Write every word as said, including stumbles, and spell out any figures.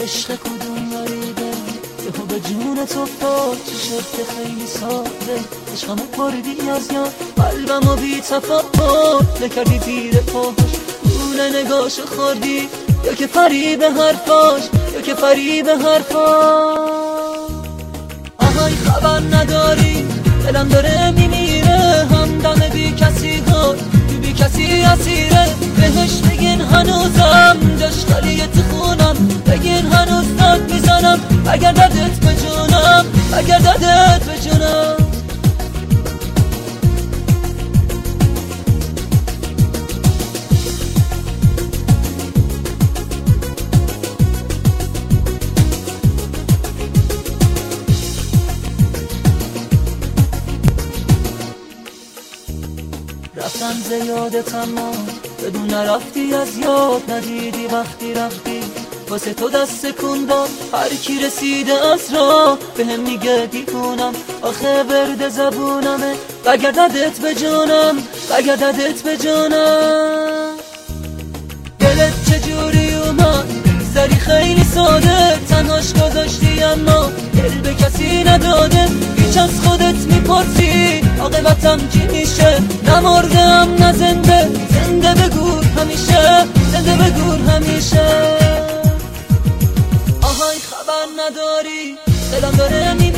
عشق کدوم غریبه یهو به جون تو افتاد چه شد که خیلی ساده عشقمو بردی از یاد قلبمو بی تفاوت نکردی زیر پاش گونه نگاشو خوردی یا که فریب حرفاش یا که فریب حرفاش آهای خبر نداری دلم داره میمیره همدم بی کسی ها تو بی کسی اسیره بهش بگین هنوزم جاش خالیه تو خونم بگین هنوز داد میزنم اگر دردت به جونم اگر دردت به جونم رفتم زیادت اما بدون نرفتی از یاد ندیدی وقتی رفتی واسه تو دست کندم هر کی رسیده از راه به هم میگه دیوونم آخه ورد زبونمه بگرددت به جانم بگرددت به جانم دلت چجوری اومد زری خیلی ساده تنهاش گذاشتی اما دل به کسی نداده هیچ از خودت میپرسی عاقبتم چی میشه نمردم نه زنده زنده بگو همیشه زنده بگو همیشه آهای خبر نداری دلم داره